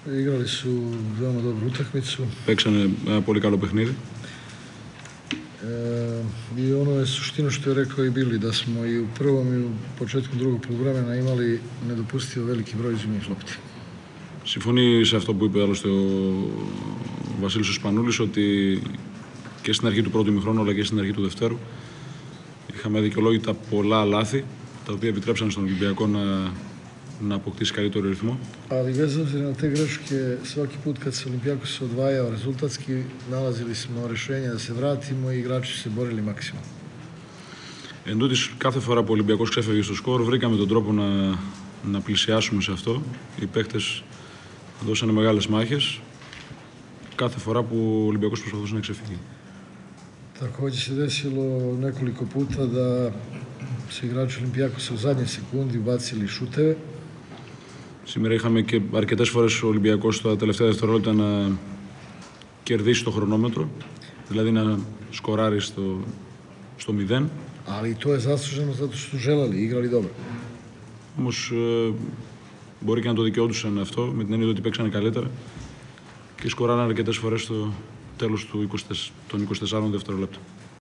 Igrali su veoma dobru utakmicu. Παίξανε ένα πολύ καλό παιχνίδι. I ono je suštino što je rekao i Bili, da smo i u prvom i u početku drugog poluvremena imali nedopustivo veliki broj izgubljenih lopti. Συμφωνεί σε αυτό που είπε άλλωστε ο Βασίλης ο Σπανούλης, ότι και στην αρχή του πρώτου ημιχρόνου αλλά και στην αρχή του δευτέρου είχαμε δικαιολόγητα πολλά λάθη, τα οποία επιτρέψαν στον Ολυμπιακό να αποκτήσει καλύτερο ρυθμό. Ali bez obzira na te greške, svaki put kad se Olimpijakos se odvajao rezultatski, nalazili smo rješenje da se vratimo i igrači se borili maksimum. Εν τούτης, κάθε φορά που ο Ολυμπιακός ξέφευγε στο σκορ, βρήκαμε τον τρόπο να πλησιάσουμε σε αυτό. Οι παίκτες δώσανε μεγάλες μάχες κάθε φορά που ο Ολυμπιακός προσπαθούσε να ξεφύγει. Također se desilo nekoliko puta da su igrači Olimpijakosa u zadnjoj sekundi ubacili šuteve. Σήμερα είχαμε και αρκετές φορές ο Ολυμπιακός στα τελευταία δευτερόλεπτα να κερδίσει το χρονόμετρο, δηλαδή να σκοράρει στο 0. Ali to je zasluženo zato što su želeli, igrali dobro. Όμως μπορεί και να το δικαιόντουσαν αυτό, με την έννοια ότι παίξανε καλύτερα και σκοράραν αρκετές φορές στο τέλος των 24 δευτερολέπτων.